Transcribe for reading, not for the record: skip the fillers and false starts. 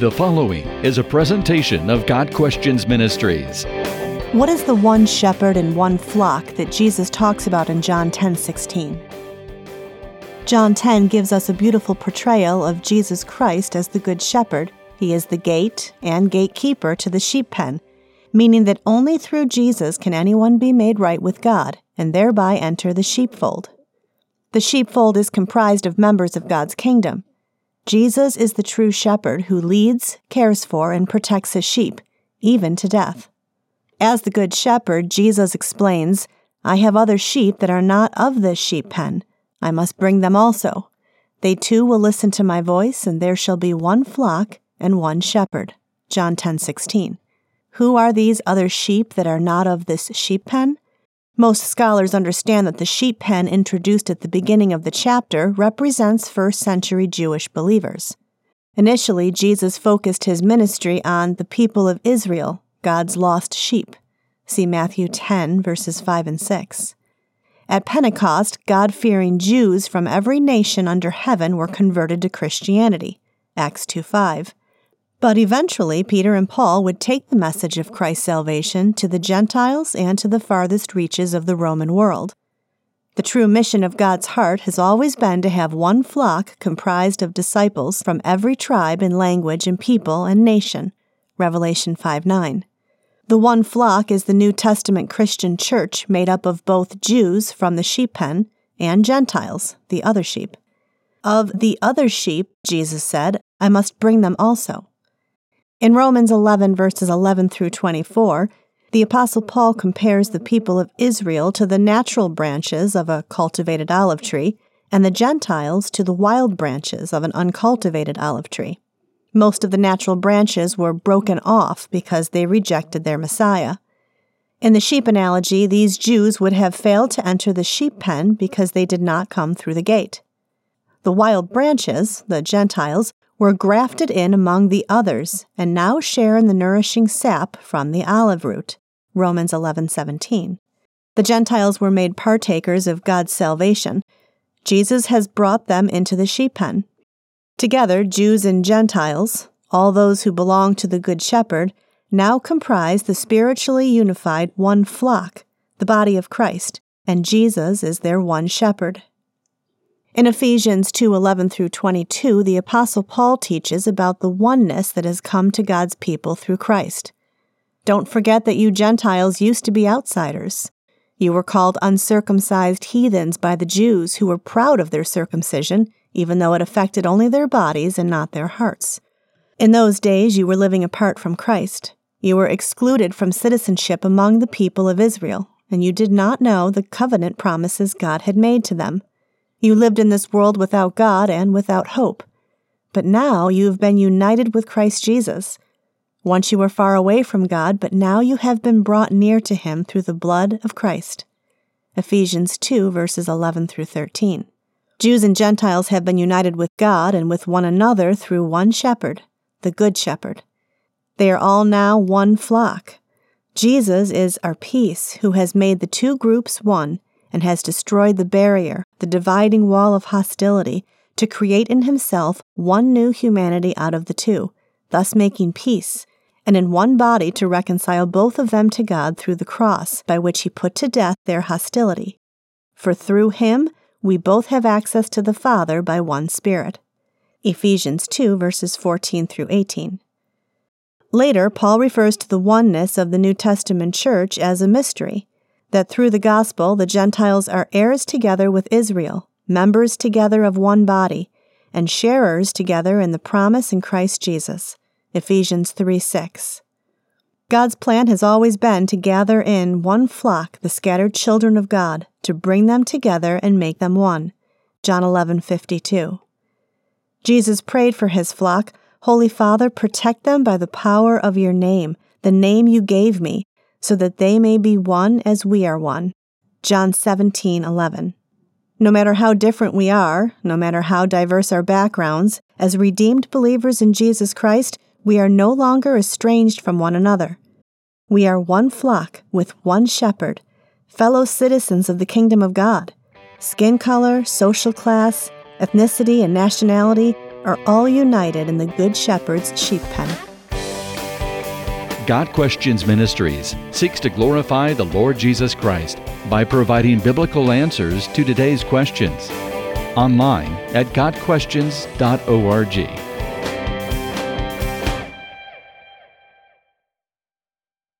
The following is a presentation of God Questions Ministries. What is the one shepherd and one flock that Jesus talks about in John 10:16? John 10 gives us a beautiful portrayal of Jesus Christ as the Good Shepherd. He is the gate and gatekeeper to the sheep pen, meaning that only through Jesus can anyone be made right with God and thereby enter the sheepfold. The sheepfold is comprised of members of God's kingdom. Jesus is the true shepherd who leads, cares for, and protects his sheep, even to death. As the Good Shepherd, Jesus explains, "I have other sheep that are not of this sheep pen. I must bring them also. They too will listen to my voice, and there shall be one flock and one shepherd." John 10:16. Who are these other sheep that are not of this sheep pen? Most scholars understand that the sheep pen introduced at the beginning of the chapter represents first-century Jewish believers. Initially, Jesus focused his ministry on the people of Israel, God's lost sheep. See Matthew 10, verses 5 and 6. At Pentecost, God-fearing Jews from every nation under heaven were converted to Christianity. Acts 2:5. But eventually, Peter and Paul would take the message of Christ's salvation to the Gentiles and to the farthest reaches of the Roman world. The true mission of God's heart has always been to have one flock comprised of disciples from every tribe and language and people and nation. Revelation 5:9. The one flock is the New Testament Christian church made up of both Jews from the sheep pen and Gentiles, the other sheep. Of the other sheep, Jesus said, "I must bring them also." In Romans 11, verses 11 through 24, the Apostle Paul compares the people of Israel to the natural branches of a cultivated olive tree, and the Gentiles to the wild branches of an uncultivated olive tree. Most of the natural branches were broken off because they rejected their Messiah. In the sheep analogy, these Jews would have failed to enter the sheep pen because they did not come through the gate. The wild branches, the Gentiles, were grafted in among the others and now share in the nourishing sap from the olive root. Romans 11:17. The Gentiles were made partakers of God's salvation. Jesus has brought them into the sheep pen. Together, Jews and Gentiles, all those who belong to the Good Shepherd, now comprise the spiritually unified one flock, the body of Christ, and Jesus is their one shepherd. In Ephesians 2:11 through 22, the Apostle Paul teaches about the oneness that has come to God's people through Christ. Don't forget that you Gentiles used to be outsiders. You were called uncircumcised heathens by the Jews who were proud of their circumcision, even though it affected only their bodies and not their hearts. In those days, you were living apart from Christ. You were excluded from citizenship among the people of Israel, and you did not know the covenant promises God had made to them. You lived in this world without God and without hope. But now you have been united with Christ Jesus. Once you were far away from God, but now you have been brought near to Him through the blood of Christ. Ephesians 2, verses 11 through 13. Jews and Gentiles have been united with God and with one another through one shepherd, the Good Shepherd. They are all now one flock. Jesus is our peace, who has made the two groups one, and has destroyed the barrier, the dividing wall of hostility, to create in himself one new humanity out of the two, thus making peace, and in one body to reconcile both of them to God through the cross, by which he put to death their hostility. For through him we both have access to the Father by one Spirit. Ephesians 2, verses 14 through 18. Later, Paul refers to the oneness of the New Testament church as a mystery, that through the gospel the Gentiles are heirs together with Israel, members together of one body, and sharers together in the promise in Christ Jesus. Ephesians 3:6. God's plan has always been to gather in one flock the scattered children of God, to bring them together and make them one. John 11:52. Jesus prayed for his flock, "Holy Father, protect them by the power of your name, the name you gave me, so that they may be one as we are one." John 17:11. No matter how different we are, no matter how diverse our backgrounds, as redeemed believers in Jesus Christ, we are no longer estranged from one another. We are one flock with one shepherd, fellow citizens of the kingdom of God. Skin color, social class, ethnicity, and nationality are all united in the Good Shepherd's sheep pen. God Questions Ministries seeks to glorify the Lord Jesus Christ by providing biblical answers to today's questions. Online at GodQuestions.org.